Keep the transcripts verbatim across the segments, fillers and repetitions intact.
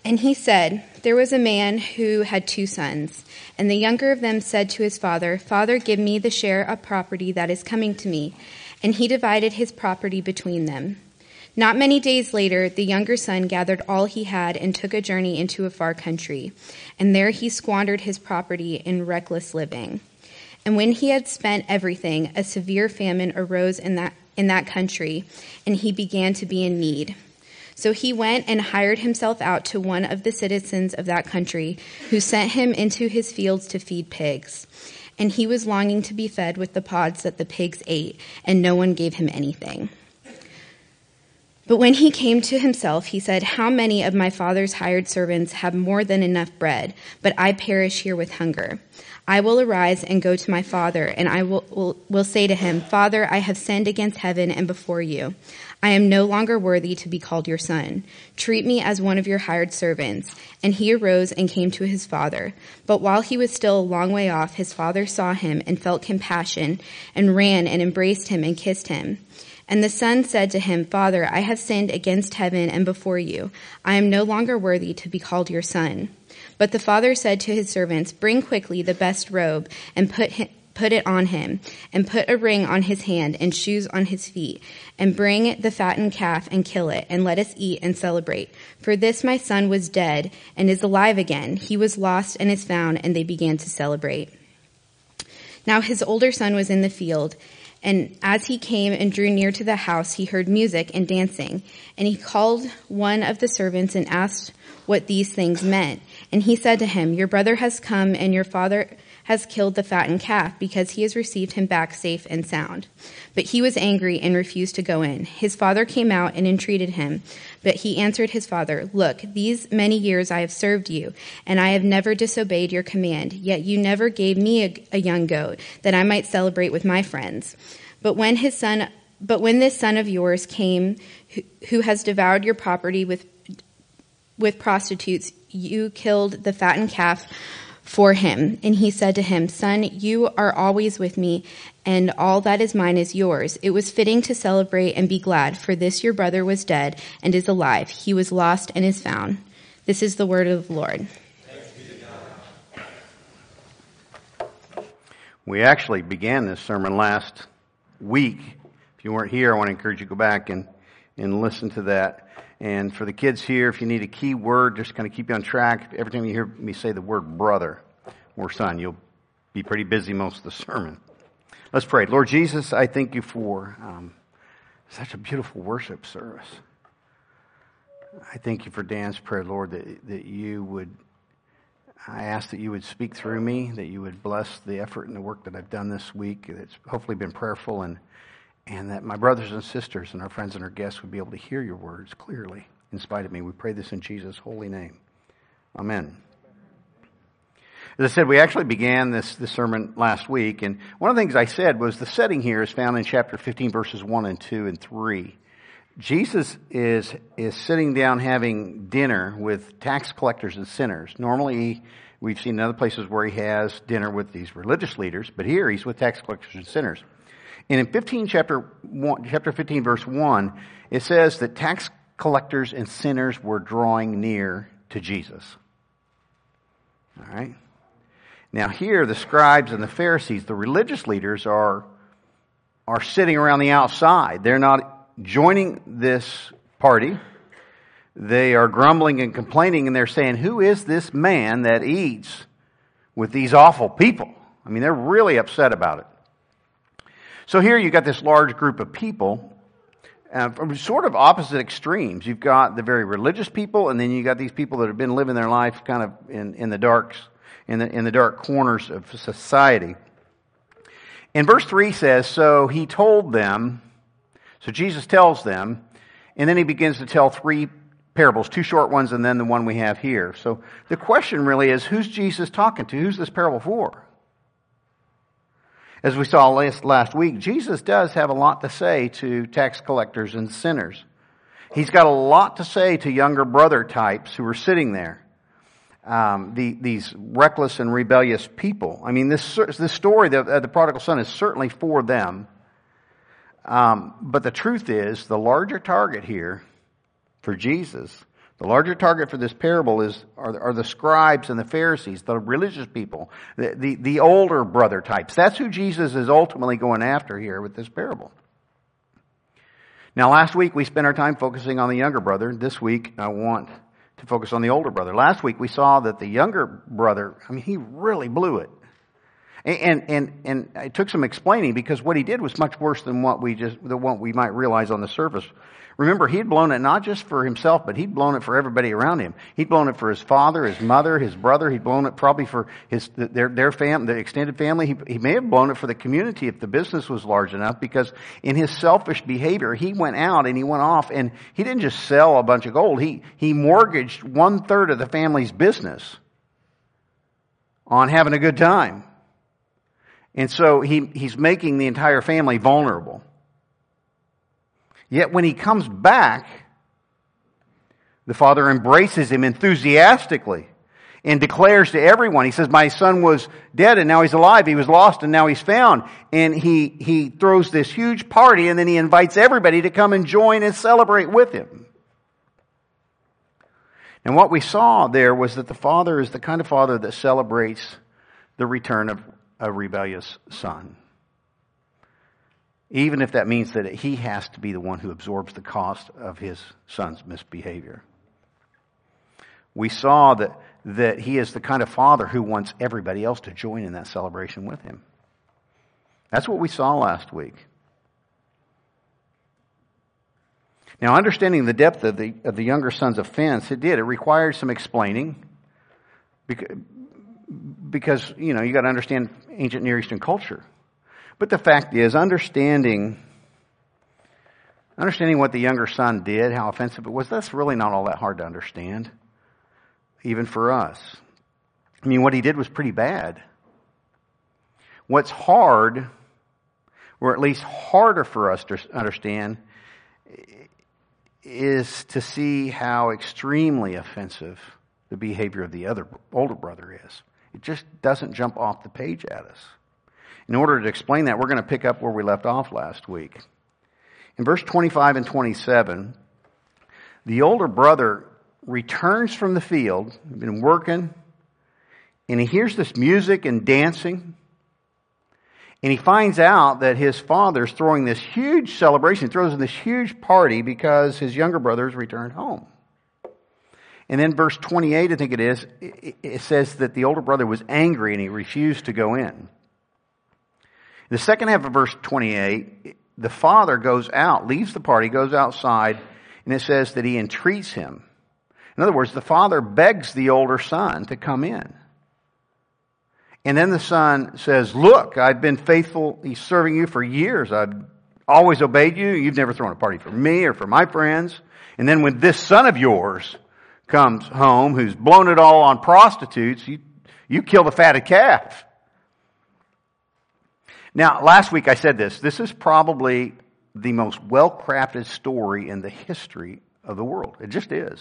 And he said, there was a man who had two sons, and the younger of them said to his father, Father, give me the share of property that is coming to me. And he divided his property between them. Not many days later, the younger son gathered all he had and took a journey into a far country. And there he squandered his property in reckless living. And when he had spent everything, a severe famine arose in that, in that country, and he began to be in need. So he went and hired himself out to one of the citizens of that country, who sent him into his fields to feed pigs. And he was longing to be fed with the pods that the pigs ate, and no one gave him anything. But when he came to himself, he said, how many of my father's hired servants have more than enough bread, but I perish here with hunger? I will arise and go to my father, and I will, will, will say to him, Father, I have sinned against heaven and before you. I am no longer worthy to be called your son. Treat me as one of your hired servants. And he arose and came to his father. But while he was still a long way off, his father saw him and felt compassion, and ran and embraced him and kissed him. And the son said to him, Father, I have sinned against heaven and before you. I am no longer worthy to be called your son. But the father said to his servants, Bring quickly the best robe and put him, put it on him, and put a ring on his hand and shoes on his feet, and bring the fattened calf and kill it, and let us eat and celebrate. For this my son was dead and is alive again. He was lost and is found, and they began to celebrate. Now his older son was in the field, and as he came and drew near to the house, he heard music and dancing. And he called one of the servants and asked what these things meant. And he said to him, Your brother has come, and your father has killed the fattened calf, because he has received him back safe and sound. But he was angry and refused to go in. His father came out and entreated him. But he answered his father, Look, these many years I have served you, and I have never disobeyed your command. Yet you never gave me a, a young goat, that I might celebrate with my friends. But when his son, but when this son of yours came, who, who has devoured your property with with prostitutes, you killed the fattened calf for him. And he said to him, Son, you are always with me, and all that is mine is yours. It was fitting to celebrate and be glad, for this your brother was dead and is alive. He was lost and is found. This is the word of the Lord. We actually began this sermon last week. If you weren't here, I want to encourage you to go back and, and listen to that. And for the kids here, if you need a key word, just kind of keep you on track. Every time you hear me say the word brother or son, you'll be pretty busy most of the sermon. Let's pray. Lord Jesus, I thank you for um, such a beautiful worship service. I thank you for Dan's prayer, Lord, that, that you would, I ask that you would speak through me, that you would bless the effort and the work that I've done this week. It's hopefully been prayerful, and And that my brothers and sisters and our friends and our guests would be able to hear your words clearly in spite of me. We pray this in Jesus' holy name. Amen. As I said, we actually began this, this sermon last week. And one of the things I said was the setting here is found in chapter fifteen, verses one and two and three. Jesus is, is sitting down having dinner with tax collectors and sinners. Normally, we've seen in other places where he has dinner with these religious leaders, but here he's with tax collectors and sinners. And in fifteen, chapter one, chapter fifteen, verse one, it says that tax collectors and sinners were drawing near to Jesus. All right. Now here, the scribes and the Pharisees, the religious leaders, are are sitting around the outside. They're not joining this party. They are grumbling and complaining, and they're saying, "Who is this man that eats with these awful people?" I mean, they're really upset about it. So here you got this large group of people uh, from sort of opposite extremes. You've got the very religious people, and then you got these people that have been living their life kind of in, in the darks, in the in the dark corners of society. And verse three says, so he told them, so Jesus tells them, and then he begins to tell three parables, two short ones, and then the one we have here. So the question really is, who's Jesus talking to? Who's this parable for? As we saw last, last week, Jesus does have a lot to say to tax collectors and sinners. He's got a lot to say to younger brother types who are sitting there. Um, the, these reckless and rebellious people. I mean, this this story of the, the prodigal son is certainly for them. Um, but the truth is, the larger target here for Jesus, The larger target for this parable is are, are the scribes and the Pharisees, the religious people, the, the, the older brother types. That's who Jesus is ultimately going after here with this parable. Now, last week we spent our time focusing on the younger brother. This week I want to focus on the older brother. Last week we saw that the younger brother, I mean, he really blew it. And, and, and it took some explaining because what he did was much worse than what we just, than what we might realize on the surface. Remember, he'd blown it not just for himself, but he'd blown it for everybody around him. He'd blown it for his father, his mother, his brother. He'd blown it probably for his, their, their fam, the extended family. He, he may have blown it for the community if the business was large enough, because in his selfish behavior, he went out and he went off and he didn't just sell a bunch of gold. He, he mortgaged one third of the family's business on having a good time. And so he, he's making the entire family vulnerable. Yet when he comes back, the father embraces him enthusiastically and declares to everyone, he says, my son was dead and now he's alive. He was lost and now he's found. And he, he throws this huge party and then he invites everybody to come and join and celebrate with him. And what we saw there was that the father is the kind of father that celebrates the return of a rebellious son. Even if that means that he has to be the one who absorbs the cost of his son's misbehavior. We saw that, that he is the kind of father who wants everybody else to join in that celebration with him. That's what we saw last week. Now, understanding the depth of the, of the younger son's offense, it did. It required some explaining. Because, because you know, you got to understand ancient Near Eastern culture. But the fact is, understanding, understanding what the younger son did, how offensive it was, that's really not all that hard to understand, even for us. I mean, what he did was pretty bad. What's hard, or at least harder for us to understand, is to see how extremely offensive the behavior of the other older brother is. It just doesn't jump off the page at us. In order to explain that, we're going to pick up where we left off last week. In verse twenty-five and twenty-seven, the older brother returns from the field, he's been working, and he hears this music and dancing, and he finds out that his father's throwing this huge celebration, he throws in this huge party because his younger brother's returned home. And then verse twenty-eight, I think it is, it says that the older brother was angry and he refused to go in. The second half of verse twenty-eight, the father goes out, leaves the party, goes outside, and it says that he entreats him. In other words, the father begs the older son to come in. And then the son says, look, I've been faithfully serving you for years. I've always obeyed you. You've never thrown a party for me or for my friends. And then when this son of yours comes home, who's blown it all on prostitutes, you, you kill the fatted calf. Now, last week I said this. This is probably the most well-crafted story in the history of the world. It just is.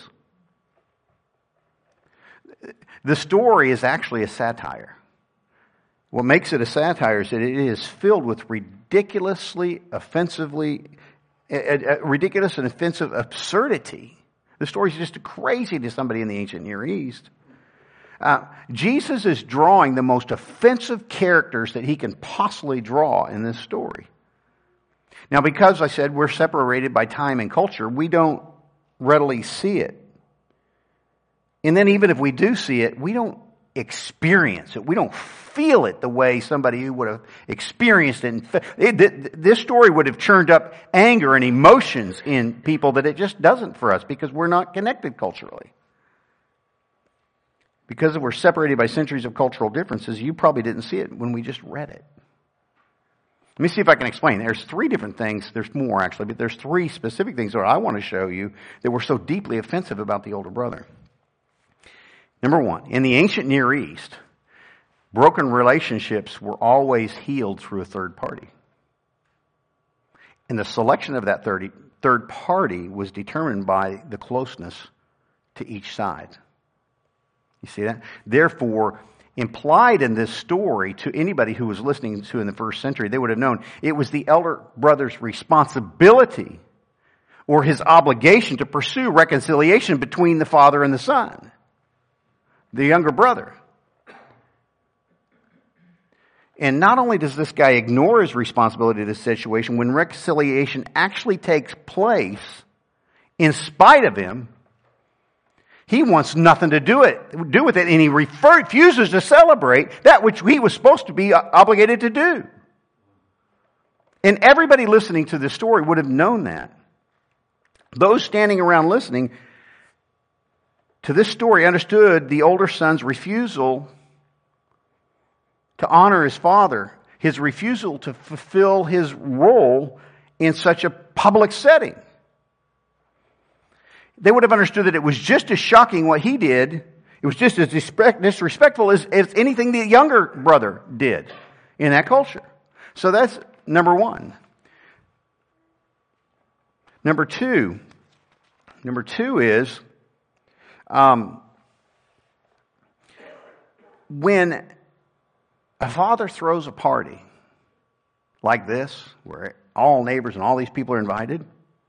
The story is actually a satire. What makes it a satire is that it is filled with ridiculously, offensively, uh, ridiculous and offensive absurdity. The story is just crazy to somebody in the ancient Near East. Uh, Jesus is drawing the most offensive characters that he can possibly draw in this story. Now, because I said we're separated by time and culture, we don't readily see it. And then even if we do see it, we don't experience it. We don't feel it the way somebody who would have experienced it. it. This story would have churned up anger and emotions in people that it just doesn't for us because we're not connected culturally. Because we're separated by centuries of cultural differences, you probably didn't see it when we just read it. Let me see if I can explain. There's three different things. There's more, actually, but there's three specific things that I want to show you that were so deeply offensive about the older brother. Number one, in the ancient Near East, broken relationships were always healed through a third party. And the selection of that third, third party was determined by the closeness to each side. You see that? Therefore, implied in this story to anybody who was listening to in the first century, they would have known it was the elder brother's responsibility or his obligation to pursue reconciliation between the father and the son, the younger brother. And not only does this guy ignore his responsibility to this situation, when reconciliation actually takes place, in spite of him, he wants nothing to do it, do with it, and he refuses to celebrate that which he was supposed to be obligated to do. And everybody listening to this story would have known that. Those standing around listening to this story understood the older son's refusal to honor his father, his refusal to fulfill his role in such a public setting. They would have understood that it was just as shocking what he did. It was just as disrespectful as, as anything the younger brother did in that culture. So that's number one. Number two. Number two is um, when a father throws a party like this, where all neighbors and all these people are invited,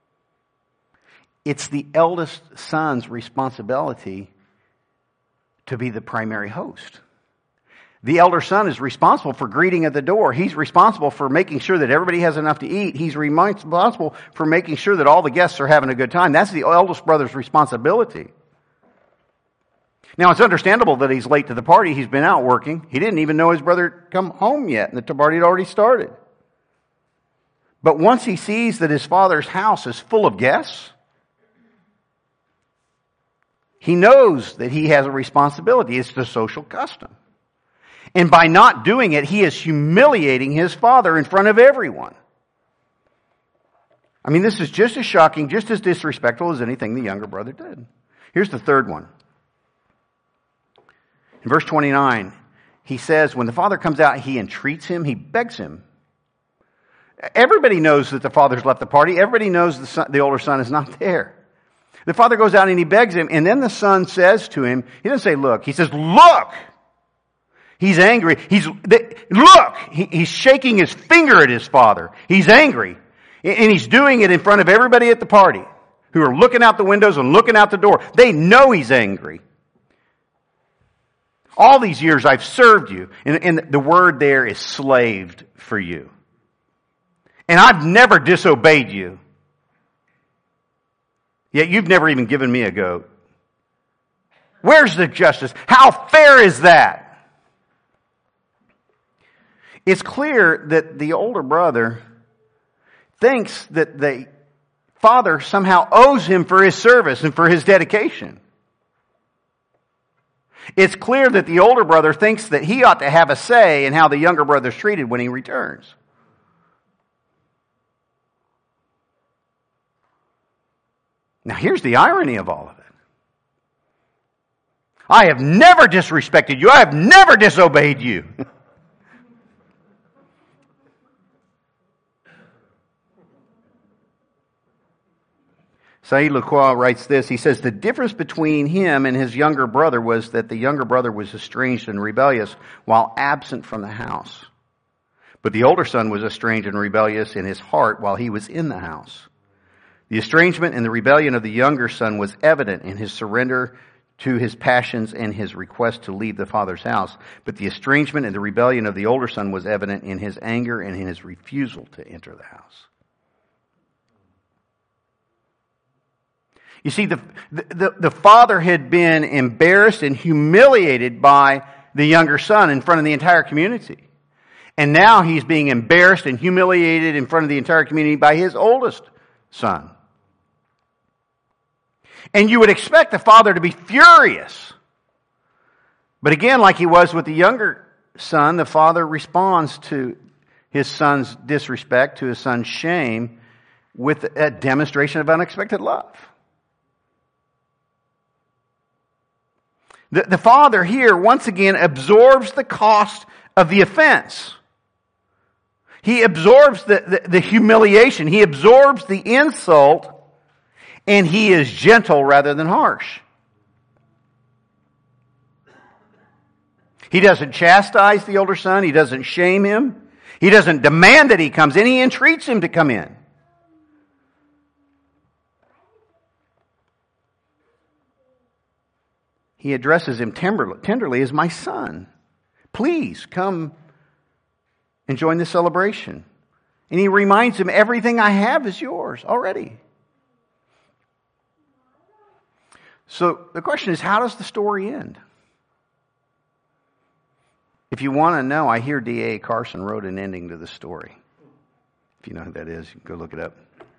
it's the eldest son's responsibility to be the primary host. The elder son is responsible for greeting at the door. He's responsible for making sure that everybody has enough to eat. He's responsible for making sure that all the guests are having a good time. That's the eldest brother's responsibility. Now, it's understandable that he's late to the party. He's been out working. He didn't even know his brother come home yet, and the party had already started. But once he sees that his father's house is full of guests, he knows that he has a responsibility. It's the social custom. And by not doing it, he is humiliating his father in front of everyone. I mean, this is just as shocking, just as disrespectful as anything the younger brother did. Here's the third one. In verse twenty-nine, he says, when the father comes out, he entreats him, he begs him. Everybody knows that the father's left the party. Everybody knows the, son, the older son is not there. The father goes out and he begs him, and then the son says to him, he doesn't say, look, he says, look! He's angry. He's, look! He, he's shaking his finger at his father. He's angry. And he's doing it in front of everybody at the party who are looking out the windows and looking out the door. They know he's angry. All these years I've served you. And, and the word there is slaved for you. And I've never disobeyed you. Yet you've never even given me a goat. Where's the justice? How fair is that? It's clear that the older brother thinks that the father somehow owes him for his service and for his dedication. It's clear that the older brother thinks that he ought to have a say in how the younger brother's treated when he returns. Now here's the irony of all of it. I have never disrespected you. I have never disobeyed you. Saïd Lacroix writes this. He says, the difference between him and his younger brother was that the younger brother was estranged and rebellious while absent from the house. But the older son was estranged and rebellious in his heart while he was in the house. The estrangement and the rebellion of the younger son was evident in his surrender to his passions and his request to leave the father's house. But the estrangement and the rebellion of the older son was evident in his anger and in his refusal to enter the house. You see, the, the, the father had been embarrassed and humiliated by the younger son in front of the entire community. And now he's being embarrassed and humiliated in front of the entire community by his oldest son. And you would expect the father to be furious. But again, like he was with the younger son, the father responds to his son's disrespect, to his son's shame, with a demonstration of unexpected love. The, the father here, once again, absorbs the cost of the offense. He absorbs the, the, the humiliation. He absorbs the insult, and he is gentle rather than harsh. He doesn't chastise the older son. He doesn't shame him. He doesn't demand that he comes in. He entreats him to come in. he addresses him tenderly, tenderly as my son. Please come and join the celebration. And he reminds him, everything I have is yours already. So the question is, how does the story end? If you want to know, I hear D A Carson wrote an ending to the story. If you know who that is, you can go look it up.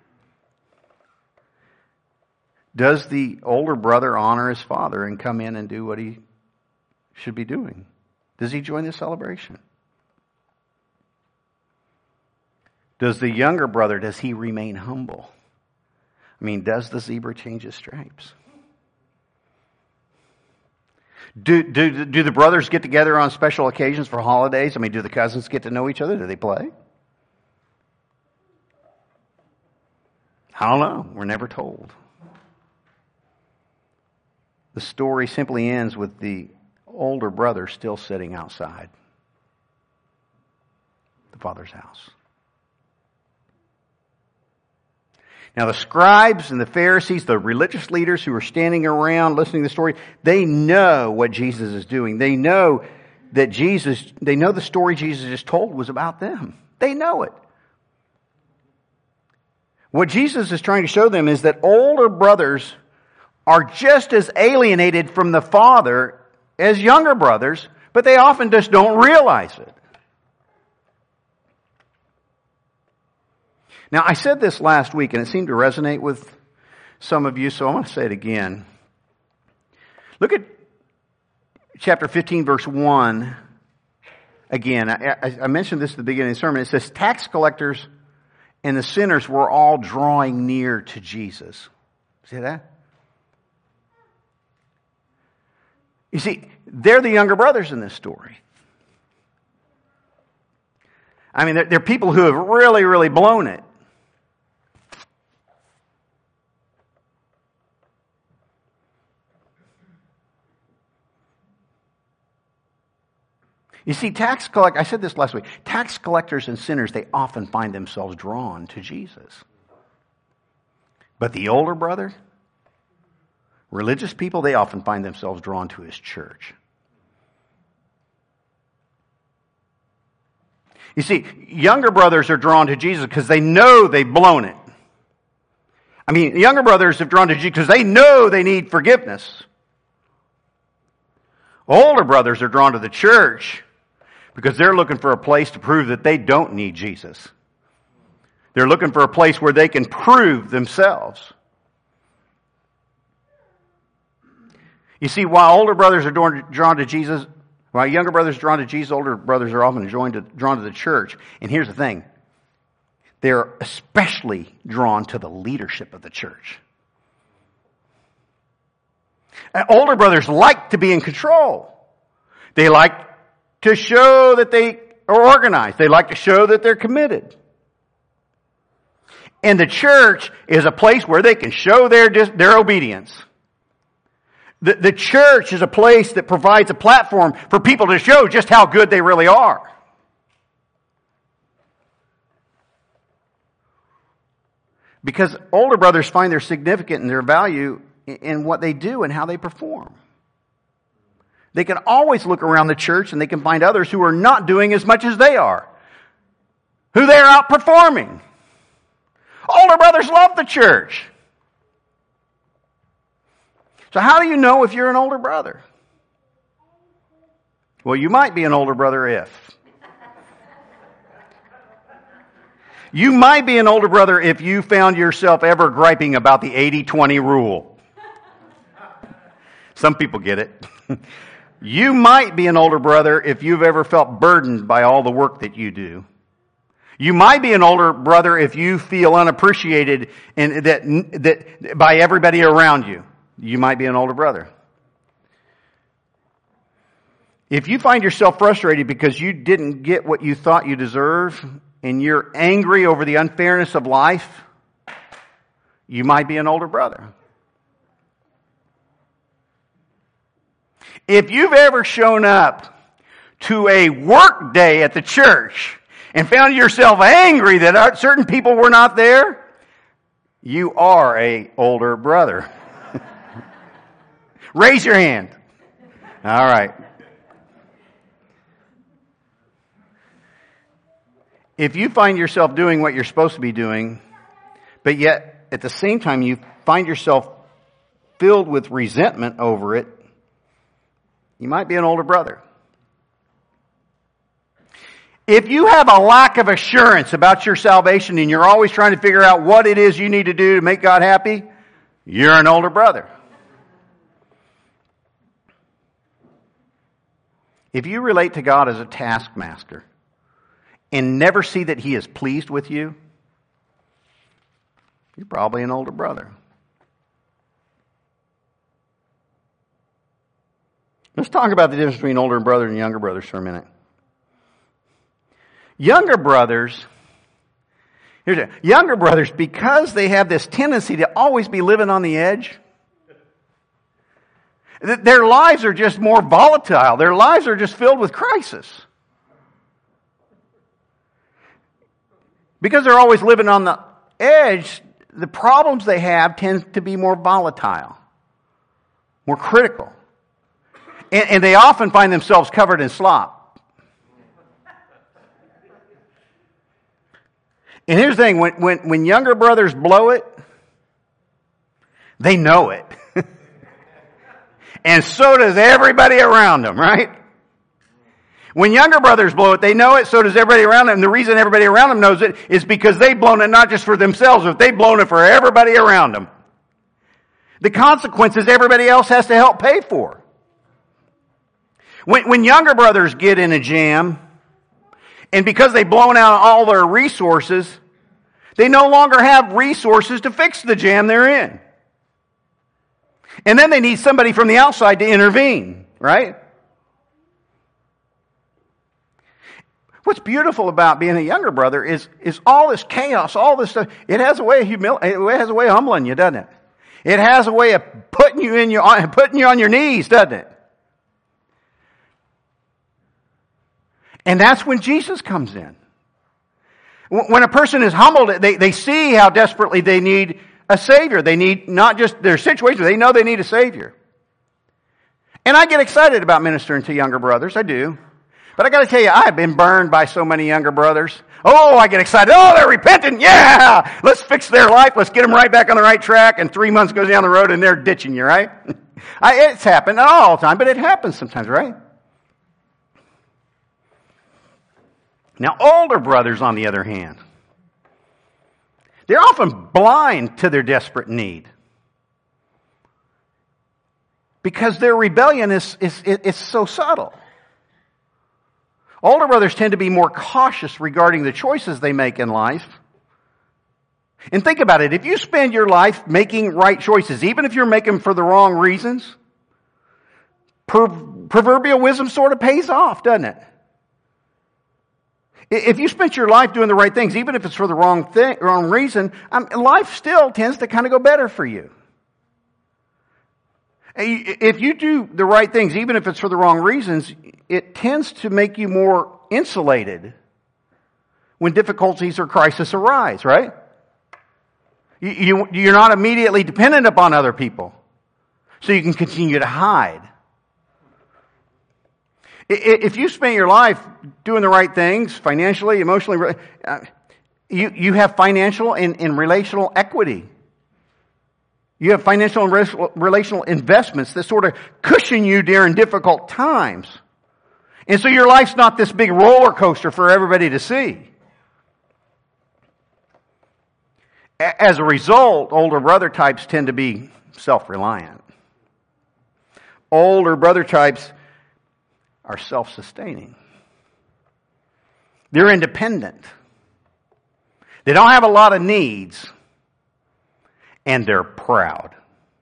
Does the older brother honor his father and come in and do what he should be doing? Does he join the celebration? Does the younger brother, does he remain humble? I mean, does the zebra change his stripes? Do, do, do the brothers get together on special occasions for holidays? I mean, do the cousins get to know each other? Do they play? I don't know. We're never told. The story simply ends with the older brother still sitting outside the father's house. Now the scribes and the Pharisees, the religious leaders who are standing around listening to the story, they know what Jesus is doing. They know that Jesus, they know the story Jesus just told was about them. They know it. What Jesus is trying to show them is that older brothers are just as alienated from the Father as younger brothers, but they often just don't realize it. Now, I said this last week, and it seemed to resonate with some of you, so I want to say it again. Look at chapter fifteen, verse one. Again, I, I mentioned this at the beginning of the sermon. It says, tax collectors and the sinners were all drawing near to Jesus. See that? You see, they're the younger brothers in this story. I mean, they're, they're people who have really, really blown it. You see, tax collect I said this last week, tax collectors and sinners, they often find themselves drawn to Jesus. But the older brother, religious people, they often find themselves drawn to his church. You see, younger brothers are drawn to Jesus because they know they've blown it. I mean, younger brothers have drawn to Jesus because they know they need forgiveness. Older brothers are drawn to the church because they're looking for a place to prove that they don't need Jesus. They're looking for a place where they can prove themselves. You see, while older brothers are drawn to Jesus, while younger brothers are drawn to Jesus, older brothers are often drawn to, drawn to the church. And here's the thing. They're especially drawn to the leadership of the church. And older brothers like to be in control. They like to show that they are organized. They like to show that they're committed. And the church is a place where they can show their, their obedience. The, the church is a place that provides a platform for people to show just how good they really are. Because older brothers find their significance and their value in what they do and how they perform. They can always look around the church and they can find others who are not doing as much as they are, who they're outperforming. Older brothers love the church. So how do you know if you're an older brother? Well, you might be an older brother if. You might be an older brother if you found yourself ever griping about the eighty twenty rule. Some people get it. You might be an older brother if you've ever felt burdened by all the work that you do. You might be an older brother if you feel unappreciated and that, that by everybody around you. You might be an older brother. If you find yourself frustrated because you didn't get what you thought you deserve and you're angry over the unfairness of life, you might be an older brother. If you've ever shown up to a work day at the church and found yourself angry that certain people were not there, you are an older brother. Raise your hand. All right. If you find yourself doing what you're supposed to be doing, but yet at the same time you find yourself filled with resentment over it, you might be an older brother. If you have a lack of assurance about your salvation and you're always trying to figure out what it is you need to do to make God happy, you're an older brother. If you relate to God as a taskmaster and never see that He is pleased with you, you're probably an older brother. Let's talk about the difference between older brother and younger brothers for a minute. Younger brothers, here's a, younger brothers, because they have this tendency to always be living on the edge, their lives are just more volatile. Their lives are just filled with crisis. Because they're always living on the edge, the problems they have tend to be more volatile, more critical. And, and they often find themselves covered in slop. And here's the thing, when, when, when younger brothers blow it, they know it. And so does everybody around them, right? When younger brothers blow it, they know it, so does everybody around them. And the reason everybody around them knows it is because they've blown it not just for themselves, but they've blown it for everybody around them. The consequences everybody else has to help pay for. When, when younger brothers get in a jam, and because they've blown out all their resources, they no longer have resources to fix the jam they're in. And then they need somebody from the outside to intervene, right? What's beautiful about being a younger brother is, is all this chaos, all this stuff. It has a way of humil- it has a way of humbling you, doesn't it? It has a way of putting you in your, putting you on your knees, doesn't it? And that's when Jesus comes in. When a person is humbled, they, they see how desperately they need a Savior. They need not just their situation, they know they need a Savior. And I get excited about ministering to younger brothers, I do. But I got to tell you, I've been burned by so many younger brothers. Oh, I get excited. Oh, they're repentant. Yeah, let's fix their life. Let's get them right back on the right track. And three months goes down the road and they're ditching you, right? I, it's happened, not all the time, but it happens sometimes, right? Now, older brothers, on the other hand, they're often blind to their desperate need. Because their rebellion is, is, is so subtle. Older brothers tend to be more cautious regarding the choices they make in life. And think about it, if you spend your life making right choices, even if you're making them for the wrong reasons, per, proverbial wisdom sort of pays off, doesn't it? If you spent your life doing the right things, even if it's for the wrong thing, wrong reason, um, life still tends to kind of go better for you. If you do the right things, even if it's for the wrong reasons, it tends to make you more insulated when difficulties or crises arise, right? You, you, you're not immediately dependent upon other people, so you can continue to hide. If you spend your life doing the right things, financially, emotionally, uh, you, you have financial and, and relational equity. You have financial and relational investments that sort of cushion you during difficult times. And so your life's not this big roller coaster for everybody to see. As a result, older brother types tend to be self-reliant. Older brother types are self-sustaining. They're independent. They don't have a lot of needs. And they're proud.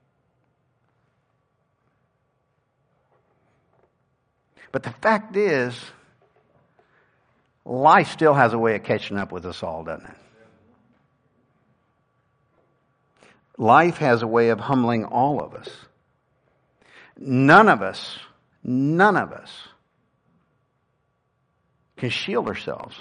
But the fact is, life still has a way of catching up with us all, doesn't it? Life has a way of humbling all of us. None of us, none of us can shield ourselves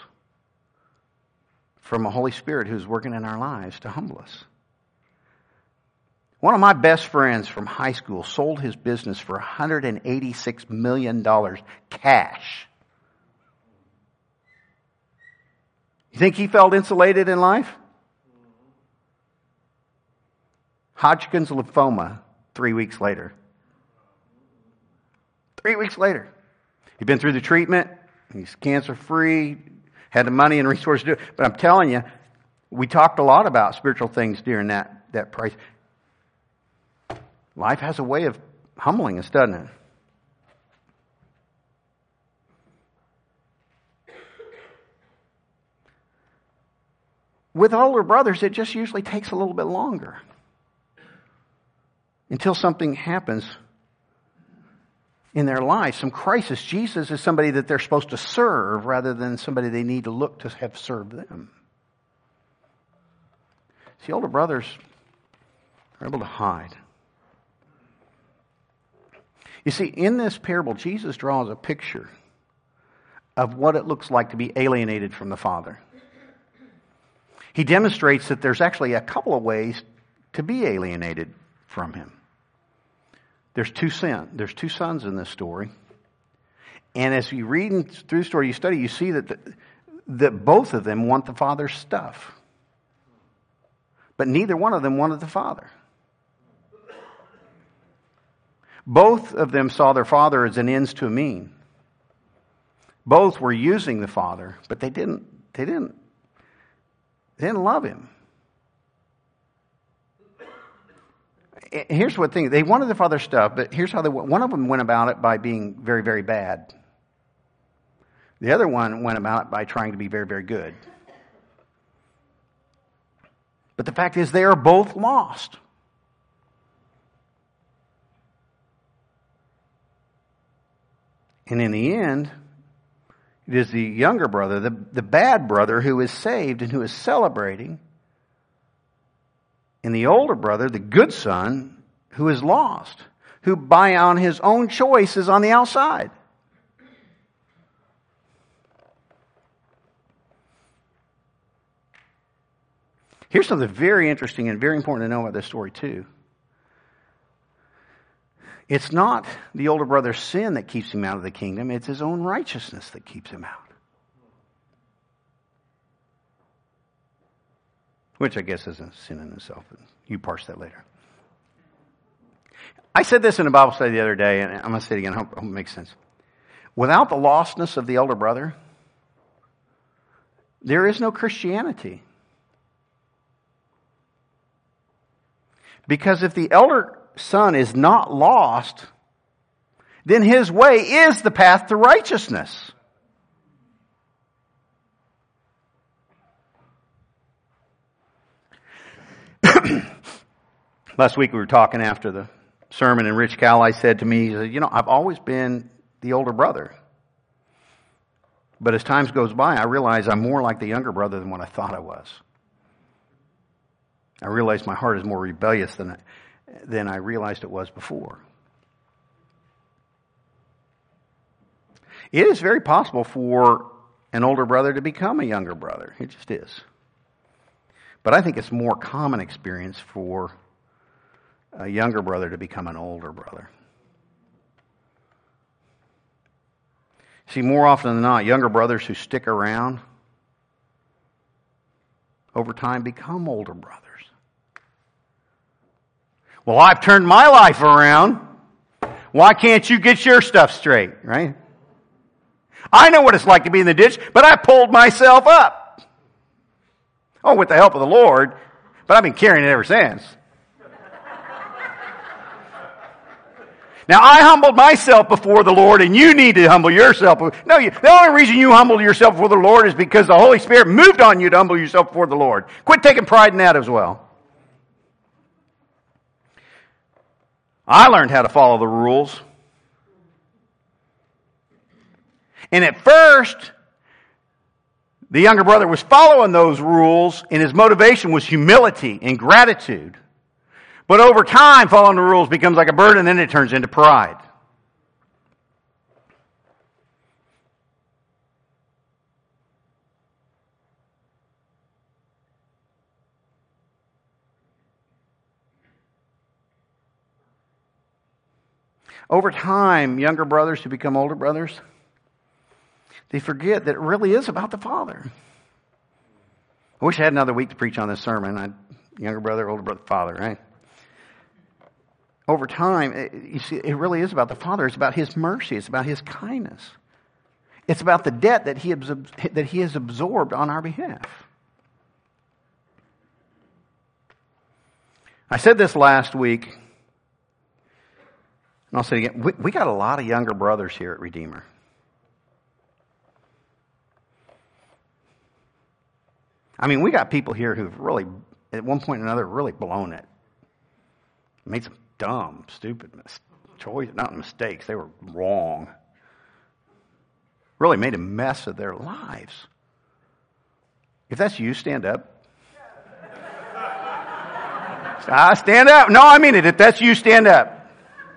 from a Holy Spirit who's working in our lives to humble us. One of my best friends from high school sold his business for one hundred eighty-six million dollars cash. You think he felt insulated in life? Hodgkin's lymphoma three weeks later. Three weeks later. He'd been through the treatment. He's cancer-free, had the money and resources to do it. But I'm telling you, we talked a lot about spiritual things during that, that price. Life has a way of humbling us, doesn't it? With older brothers, it just usually takes a little bit longer until something happens in their life, some crisis. Jesus is somebody that they're supposed to serve rather than somebody they need to look to have served them. See, older brothers are able to hide. You see, in this parable, Jesus draws a picture of what it looks like to be alienated from the Father. He demonstrates that there's actually a couple of ways to be alienated from Him. There's two sin. There's two sons in this story. And as you read through the story, you study, you see that, the, that both of them want the Father's stuff. But neither one of them wanted the Father. Both of them saw their father as an ends to a mean. Both were using the Father, but they didn't, they didn't, they didn't love Him. Here's what thing they wanted the Father's stuff, but here's how they one of them went about it by being very, very bad. The other one went about it by trying to be very, very good. But the fact is, they are both lost. And in the end, it is the younger brother, the, the bad brother, who is saved and who is celebrating. And the older brother, the good son, who is lost, who by on his own choice is on the outside. Here's something very interesting and very important to know about this story too. It's not the older brother's sin that keeps him out of the kingdom. It's his own righteousness that keeps him out. Which I guess is a sin in itself. You parse that later. I said this in a Bible study the other day, and I'm going to say it again. I hope, I hope it makes sense. Without the lostness of the elder brother, there is no Christianity. Because if the elder son is not lost, then his way is the path to righteousness. Last week we were talking after the sermon, and Rich Cowley said to me, he said, you know, I've always been the older brother. But as time goes by, I realize I'm more like the younger brother than what I thought I was. I realize my heart is more rebellious than I, than I realized it was before. It is very possible for an older brother to become a younger brother. It just is. But I think it's more common experience for a younger brother to become an older brother. See, more often than not, younger brothers who stick around over time become older brothers. Well, I've turned my life around. Why can't you get your stuff straight, right? I know what it's like to be in the ditch, but I pulled myself up. Oh, with the help of the Lord, but I've been carrying it ever since. Now, I humbled myself before the Lord, and you need to humble yourself. No, you, the only reason you humbled yourself before the Lord is because the Holy Spirit moved on you to humble yourself before the Lord. Quit taking pride in that as well. I learned how to follow the rules. And at first, the younger brother was following those rules, and his motivation was humility and gratitude. But over time, following the rules becomes like a burden, and then it turns into pride. Over time, younger brothers who become older brothers, they forget that it really is about the Father. I wish I had another week to preach on this sermon. I'd, younger brother, older brother, father, right? Over time, it, you see, it really is about the Father. It's about His mercy. It's about His kindness. It's about the debt that He absor- that He has absorbed on our behalf. I said this last week, and I'll say it again. We, we got a lot of younger brothers here at Redeemer. I mean, we got people here who've really, at one point or another, really blown it. Made some dumb, stupid mis- choices, not mistakes. They were wrong. Really made a mess of their lives. If that's you, stand up. Ah, stand up. No, I mean it. If that's you, stand up.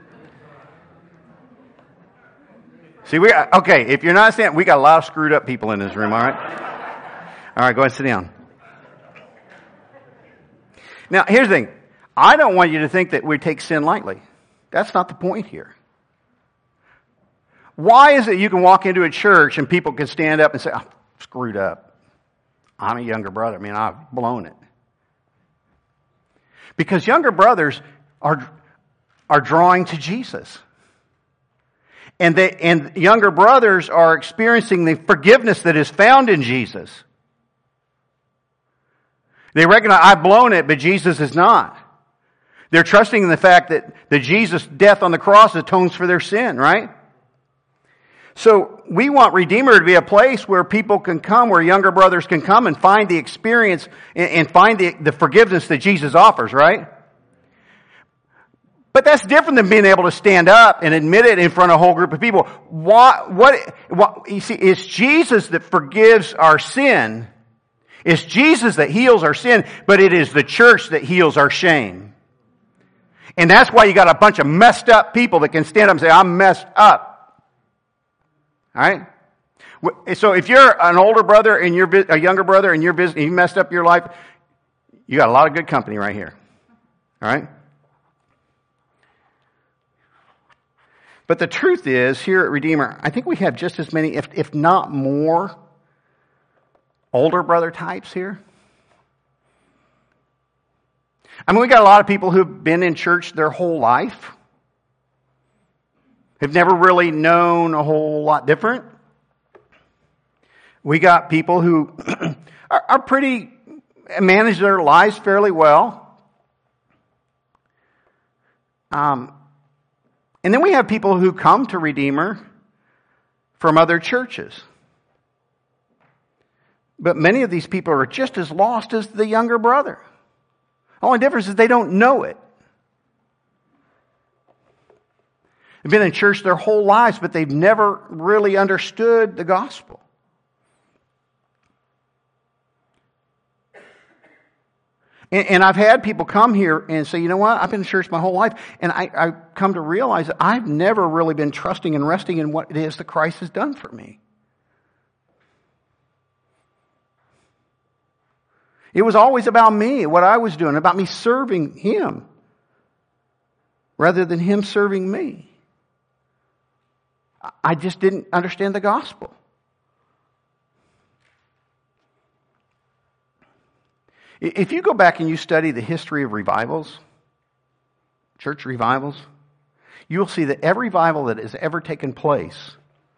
See, we got, okay, if you're not standing, we got a lot of screwed up people in this room, all right? All right, go ahead and sit down. Now, here's the thing. I don't want you to think that we take sin lightly. That's not the point here. Why is it you can walk into a church and people can stand up and say, I'm screwed up. I'm a younger brother. I mean, I've blown it. Because younger brothers are, are drawing to Jesus. And, they, and younger brothers are experiencing the forgiveness that is found in Jesus. They recognize, I've blown it, but Jesus is not. They're trusting in the fact that, that Jesus' death on the cross atones for their sin, right? So we want Redeemer to be a place where people can come, where younger brothers can come and find the experience and, and find the, the forgiveness that Jesus offers, right? But that's different than being able to stand up and admit it in front of a whole group of people. What, what, what, you see, it's Jesus that forgives our sin. It's Jesus that heals our sin, but it is the church that heals our shame. And that's why you got a bunch of messed up people that can stand up and say, I'm messed up. All right? So if you're an older brother and you're a younger brother and you're and you messed up your life, you got a lot of good company right here. All right? But the truth is, here at Redeemer, I think we have just as many, if, if not more, older brother types here. I mean, we got a lot of people who've been in church their whole life. Have never really known a whole lot different. We got people who are, are pretty, manage their lives fairly well. Um, and then we have people who come to Redeemer from other churches. But many of these people are just as lost as the younger brother. The only difference is they don't know it. They've been in church their whole lives, but they've never really understood the gospel. And, and I've had people come here and say, you know what, I've been in church my whole life, and I, I come to realize that I've never really been trusting and resting in what it is that Christ has done for me. It was always about me, what I was doing, about me serving Him, rather than Him serving me. I just didn't understand the gospel. If you go back and you study the history of revivals, church revivals, you'll see that every revival that has ever taken place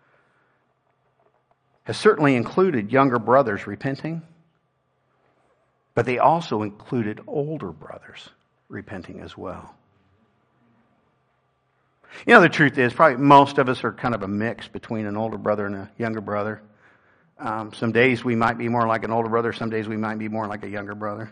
has certainly included younger brothers repenting, but they also included older brothers repenting as well. You know, the truth is, probably most of us are kind of a mix between an older brother and a younger brother. Um, some days we might be more like an older brother. Some days we might be more like a younger brother.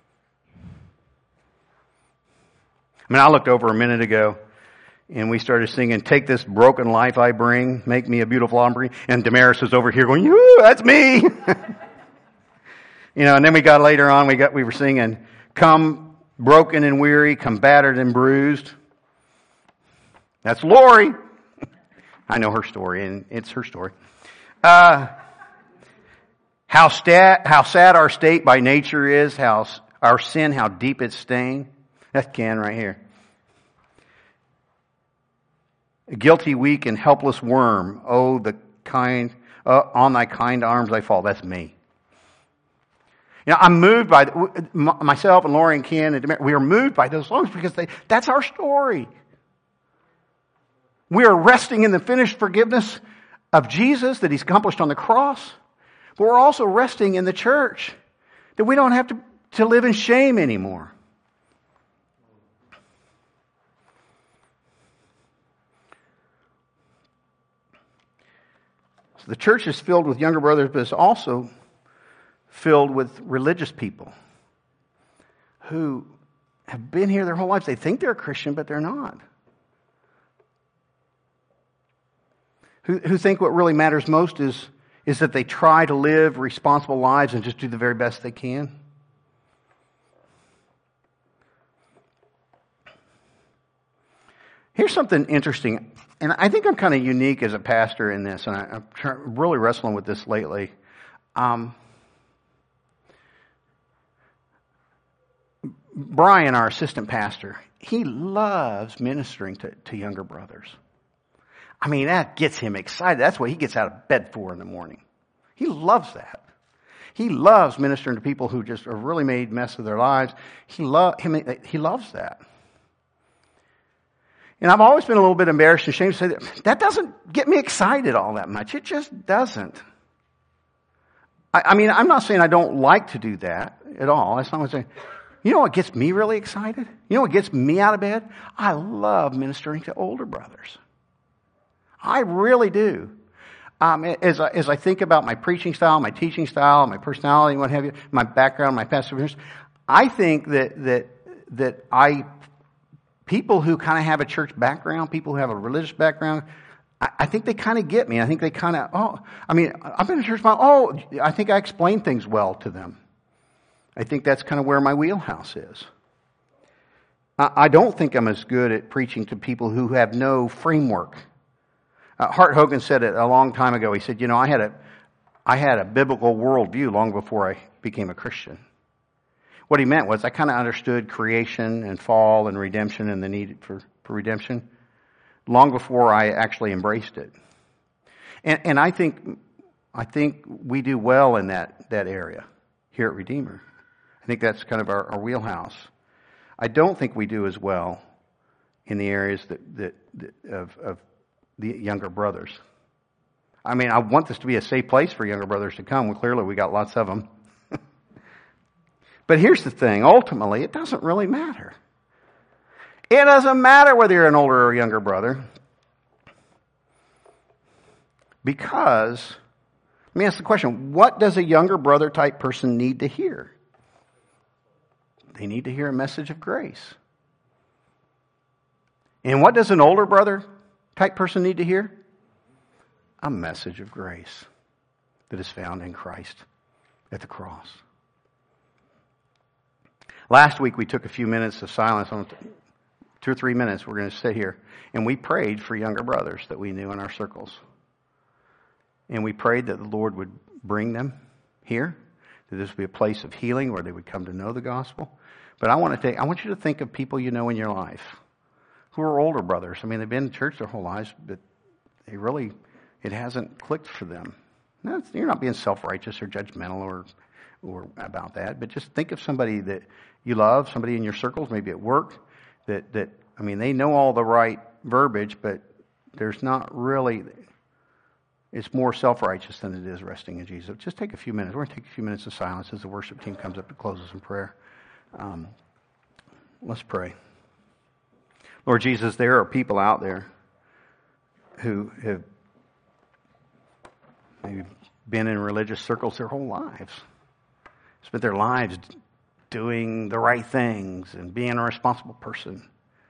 I mean, I looked over a minute ago, and we started singing, "Take this broken life I bring, make me a beautiful offering." And Damaris was over here going, "Yoo, that's me." You know, and then we got later on, we got we were singing, "Come broken and weary, come battered and bruised." That's Lori. I know her story, and it's her story. Uh, how, stat, how sad our state by nature is, how our sin, how deep it's stained. That's Ken right here. A guilty, weak, and helpless worm. Oh, the kind, uh, on thy kind arms I fall. That's me. You know, I'm moved by, the, myself and Lori and Ken, and we are moved by those songs because they, that's our story. We are resting in the finished forgiveness of Jesus that He's accomplished on the cross. But we're also resting in the church that we don't have to, to live in shame anymore. So the church is filled with younger brothers, but it's also filled with religious people who have been here their whole lives. They think they're a Christian, but they're not. Who, who think what really matters most is, is that they try to live responsible lives and just do the very best they can. Here's something interesting, and I think I'm kind of unique as a pastor in this, and I, I'm try, really wrestling with this lately. Um, Brian, our assistant pastor, he loves ministering to, to younger brothers. I mean, that gets him excited. That's what he gets out of bed for in the morning. He loves that. He loves ministering to people who just have really made mess of their lives. He lo- him, he loves that. And I've always been a little bit embarrassed and ashamed to say that that doesn't get me excited all that much. It just doesn't. I, I mean, I'm not saying I don't like to do that at all. That's not what I'm saying. You know what gets me really excited? You know what gets me out of bed? I love ministering to older brothers. I really do. Um, as, I, as I think about my preaching style, my teaching style, my personality, what have you, my background, my past experience, I think that that that I people who kind of have a church background, people who have a religious background, I, I think they kind of get me. I think they kind of, oh, I mean, I've been in church, my, oh, I think I explain things well to them. I think that's kind of where my wheelhouse is. I, I don't think I'm as good at preaching to people who have no framework. Uh, Hart Hogan said it a long time ago. He said, you know, I had a, I had a biblical worldview long before I became a Christian. What he meant was I kind of understood creation and fall and redemption and the need for, for redemption long before I actually embraced it. And, and I think, I think we do well in that, that area here at Redeemer. I think that's kind of our, our wheelhouse. I don't think we do as well in the areas that, that, that of, of the younger brothers. I mean, I want this to be a safe place for younger brothers to come. Well, clearly we got lots of them. But here's the thing. Ultimately, it doesn't really matter. It doesn't matter whether you're an older or younger brother. Because, let me ask the question, what does a younger brother type person need to hear? They need to hear a message of grace. And what does an older brother type person need to hear? A message of grace that is found in Christ at the cross. Last week we took a few minutes of silence, two or three minutes. We're going to sit here, and we prayed for younger brothers that we knew in our circles. And we prayed that the Lord would bring them here, that this would be a place of healing where they would come to know the gospel. But I want to take, I want you to think of people you know in your life who are older brothers. I mean, they've been in church their whole lives, but they really, it hasn't clicked for them. Now, you're not being self-righteous or judgmental or or about that, but just think of somebody that you love, somebody in your circles, maybe at work, that, that I mean, they know all the right verbiage, but there's not really, it's more self-righteous than it is resting in Jesus. Just take a few minutes. We're going to take a few minutes of silence as the worship team comes up and closes in prayer. Um, let's pray. Lord Jesus, there are people out there who have maybe been in religious circles their whole lives. Spent their lives doing the right things and being a responsible person.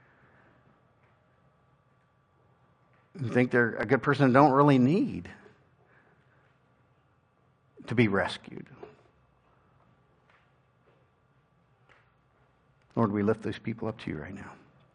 Who think they're a good person and don't really need to be rescued. Lord, we lift those people up to you right now.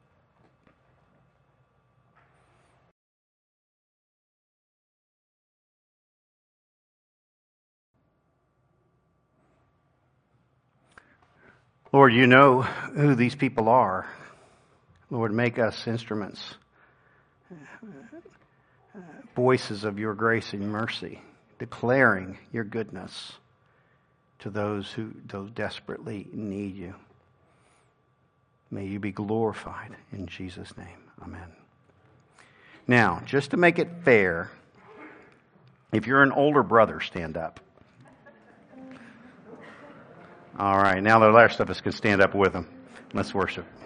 Lord, you know who these people are. Lord, make us instruments voices of your grace and mercy, declaring your goodness to those who those desperately need you. May you be glorified in Jesus' name. Amen. Now, just to make it fair, if you're an older brother, stand up. All right, now the rest of us can stand up with them. Let's worship.